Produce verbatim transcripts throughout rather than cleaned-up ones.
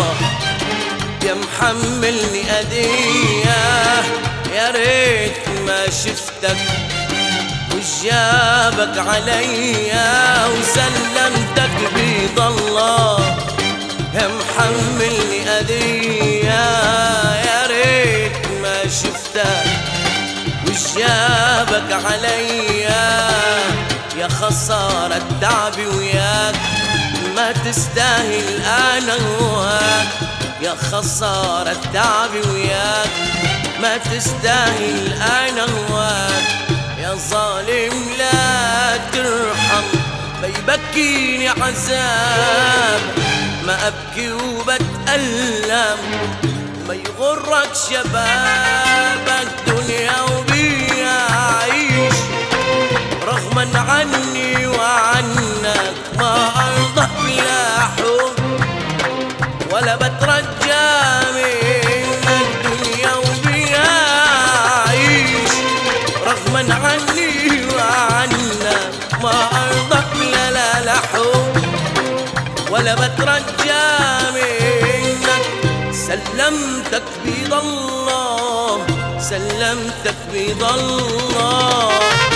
يا محملني أذية، يا ريت ما شفتك وجابك عليا وسلمتك بيض الله. يا محملني أذية، يا ريت ما شفتك وجابك عليا. يا خسارة تعبي وياك، ما تستاهل أنا هواك. يا خسارة تعبي وياك، ما تستاهل أنا هواك. يا ظالم لا ترحم، بيبكيني عذاب، ما أبكي وبتألم. ما يغرك شبابك دنيا وبيها عيش، رغما عني وعنك ما أرضى بلا حب ولا بترجى منك. دنيا وبيها عيش، رغما عني وعنك ما أرضى بلا لا لا حب ولا بترجى منك. سلمتك بيض الله، سلمتك بيض الله.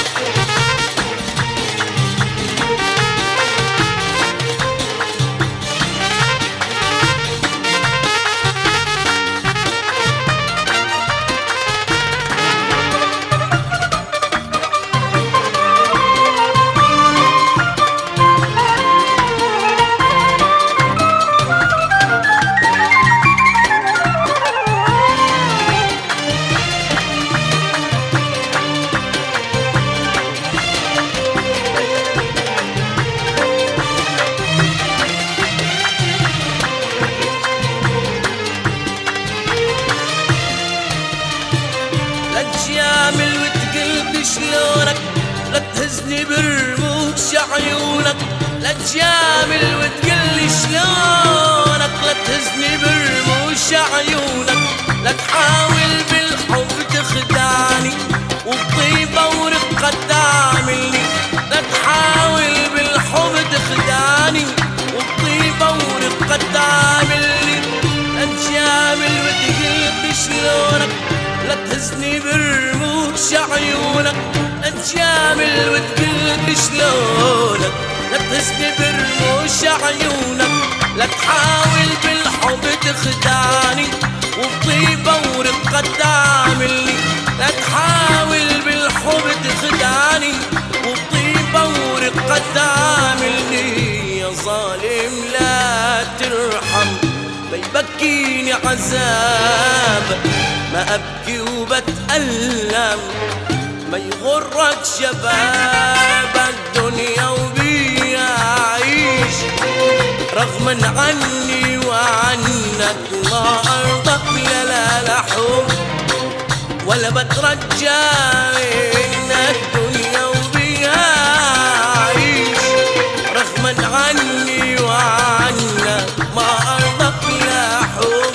تجامل وتقلب شلونك، لا تهزني برموش عيونك. لا تجامل وتقلي شلونك، لا تهزني برموش عيونك. لا تحاول بالحب تخدعني وبطيبة ورقة تعملني. لا تحاول بالحب تخدعني وبطيبة ورقة تعملني. لا تجامل وتقلب شلونك، لا تهزني برموش عيونك. تجامل وتقلب شلونك، لا تهزني برموش عيونك. لا تحاول بالحب تخدعني وبطيبة ورقة تعملني. لا تحاول بالحب تخدعني وبطيبة ورقة تعملني. يا ظالم لا ترحم، بيبكيني عذاب، ما أبكي وبتألم. ما يغرك شبابك دنيا وبيها عيش، رغما عني وعنك ما أرضى بلا لا لا حب ولا بترجى منك. دنيا وبيها عيش، رغما عني وعنك ما أرضى بلا حب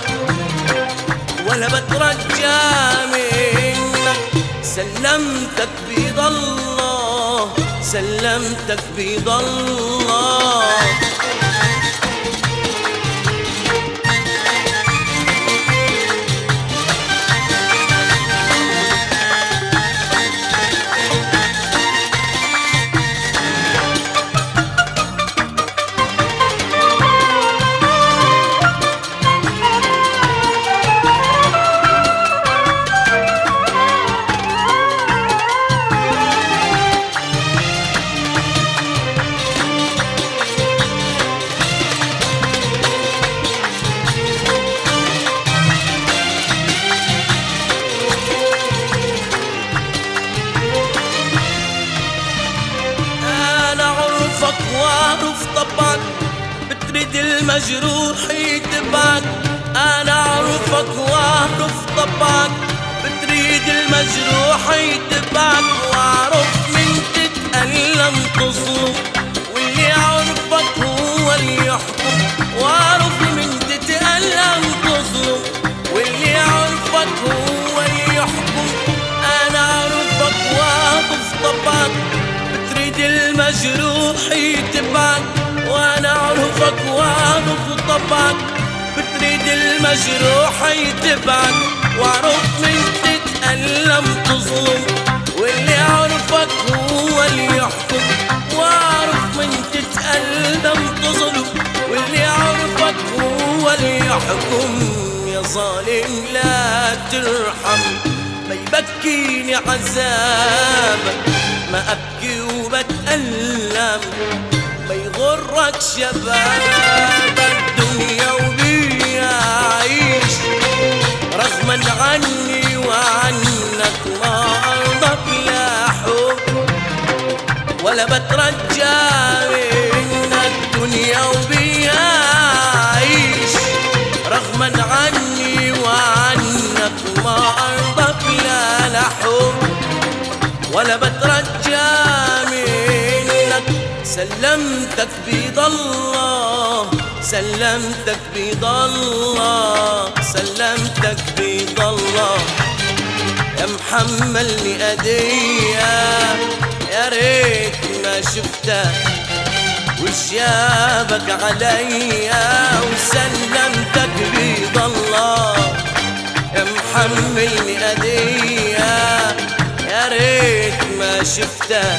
ولا بترجى منك. سلمتك بيض الله، سلمتك بيض الله. واعرف طبعك بتريد المجروح يتبعك. انا اعرفك واعرف طبعك بتريد المجروح يتبعك. واعرف من تتألم تصلب واللي يعرفك هو اللي يحكم. واعرف من تتألم تصلب واللي يعرفك هو اللي يحكم. انا اعرفك واعرف طبعك بتريد المجروح يتبعك. وانا اعرفك واعرف طبعك بتريد المجروح يتبعك، واعرف من تتألم تظلم، واللي يعرفك هو اللي يحكم. واعرف من تتألم تظلم، واللي يعرفك هو اللي يحكم. يا ظالم لا ترحم، ما يبكيني عذابك، ما أبكي وبتألم. ما يغرك شبابك، دنيا وبيها عيش، رغما عني وعنك ما أرضك لا حب ولا بترجى منك. دنيا وبيها عيش، رغما عني وعنك ما أرضك لا لا حب ولا بترجى منك. سلمتك بيض الله، سلمتك بيض الله، سلمتك بيض الله. يا محملني أدية، يا ريت ما شفتك وشيابك عليا، وسلمتك بيض الله. يا محملني أدية، يا ريت ما شفتك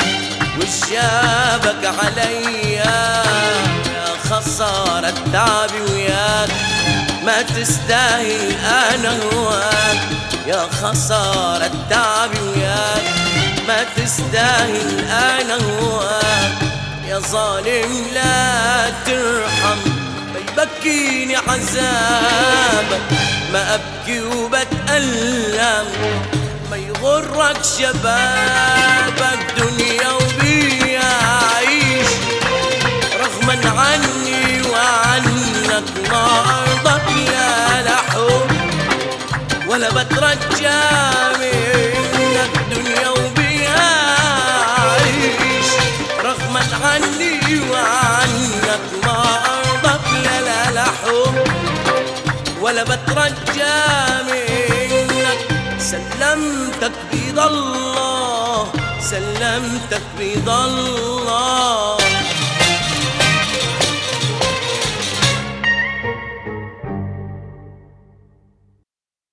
وشيابك عليا. يا خسارة تعبي وياك، ما تستاهل أنا هواك. يا خسارة تعبي وياك، ما تستاهل أنا هواك. يا ظالم لا ترحم، ما يبكيني عذابك، ما أبكي وبتألم. ما يغرك شبابك، دنيا وبيها عيش، رغما عني وعنك ما أرضك لا لا حب ولا بترجى منك. دنيا وبيها عيش، رغما عني وعنك ما أرضك لا لا لا حب ولا بترجى منك. سلمتك بيض الله، سلمتك بيض الله.